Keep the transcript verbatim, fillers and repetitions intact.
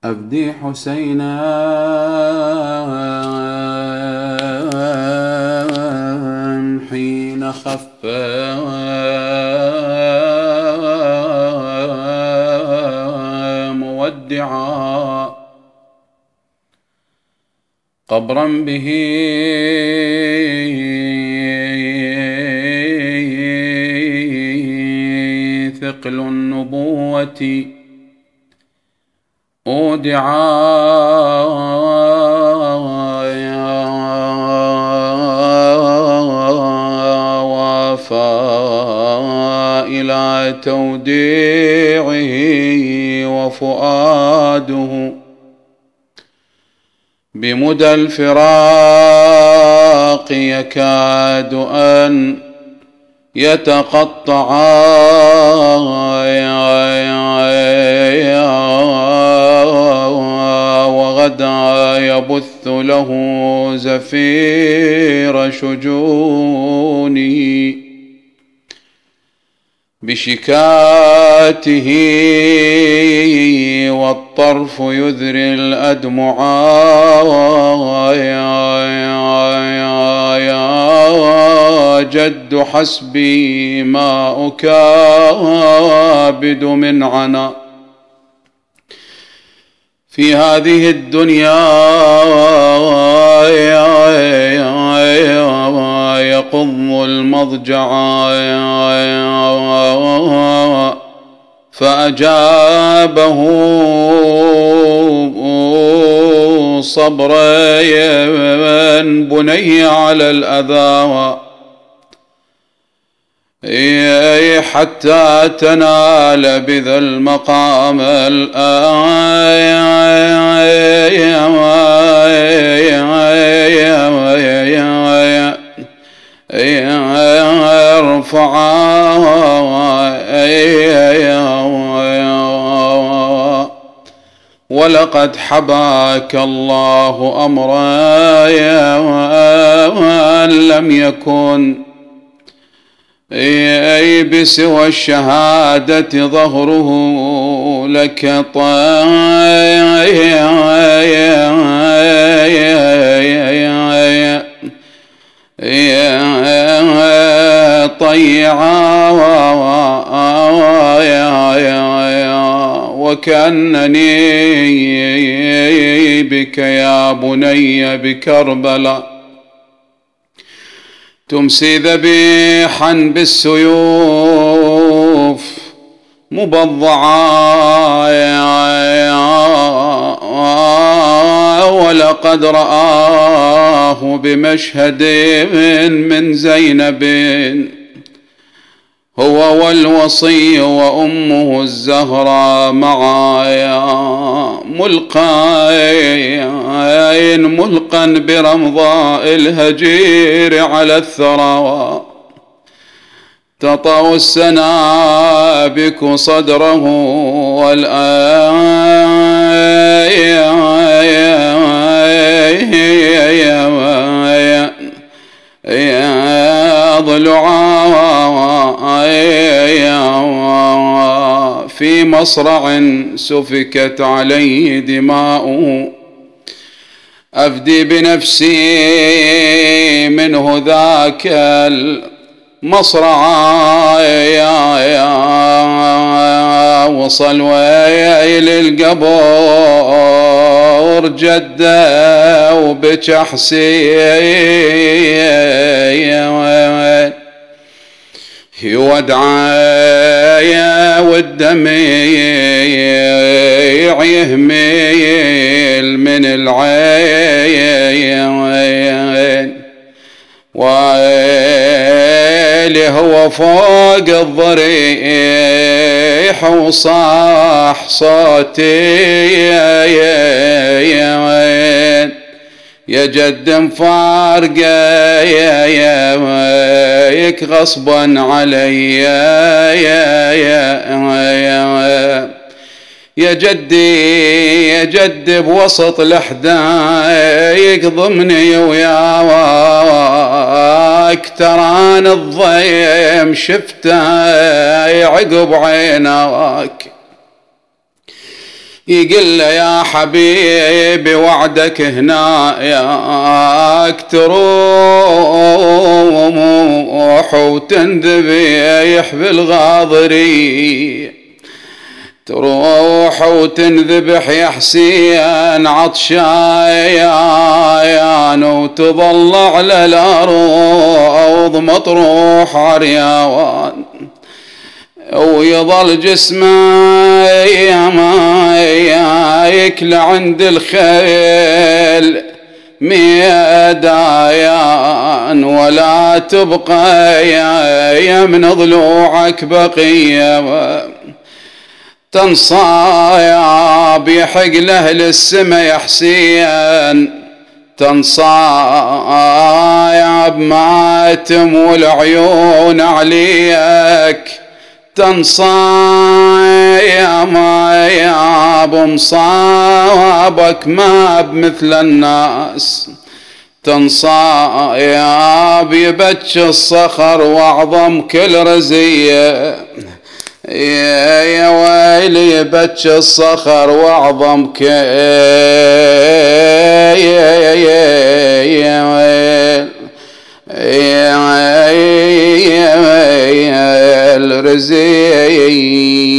أفدي حسينا حين خف مودعا قبرا به ثقل النبوة أودعا وافى إلى توديعه وفؤاده بمدى الفراق يكاد أن يتقطعا وغدا يبث له زفير شجونه بشكاته والطرف يذري الأدمعا يا جد حسبي ما أكابد من عنا في هذه الدنيا يقض المضجع فأجابه صبرا بني على الأذى حتى تنال بذا المقام ارفع ولقد حباك الله أمرا لم يكن أي بسوى الشهادة ظهره لك طيعا وكأنني بك يا بني بكربلاء تمسي ذبيحا بالسيوف مبضعا ولقد رآه بمشهد من زينب هو والوصي وأمه الزهراء معايا ملقين ملقا برمضاء الهجير على الثرى تطأ السنابك صدره ضلعا في مصرع سفكت عليه دماؤه أفدي بنفسي منه ذاك المصرع وصل ويل القبور جدا وبجحسي يودعا والدميع يهميل من العين ويلي هو فوق الضريح وصاح صوتي يا جد مفارقة يا ياك غصبا علي يا يا يا يا جدي يا جدي بوسط الحدايق ضمني وياك تران الضيم شفته عقب عيناك يقول له يا حبيبي وعدك هنا ياك تروح وتنذبح بالغاضري، تروح وتنذبح يا حسين عطشان وتظل على الأرض مطروح عريان، ويظل جسمه ياكل عند الخيل ميدايان، ولا تبقى يا من ضلوعك بقيه تنصايب يحق لأهل السما يا حسين، تنصايب ماتم والعيون عليك، تنصايب ما ياب مصابك ما بمثل الناس، تنصايب يبكي الصخر واعظم كل رزيه، يا يا ويلي يبكي الصخر واعظم ك يا يا يا ويل يا يا الرزي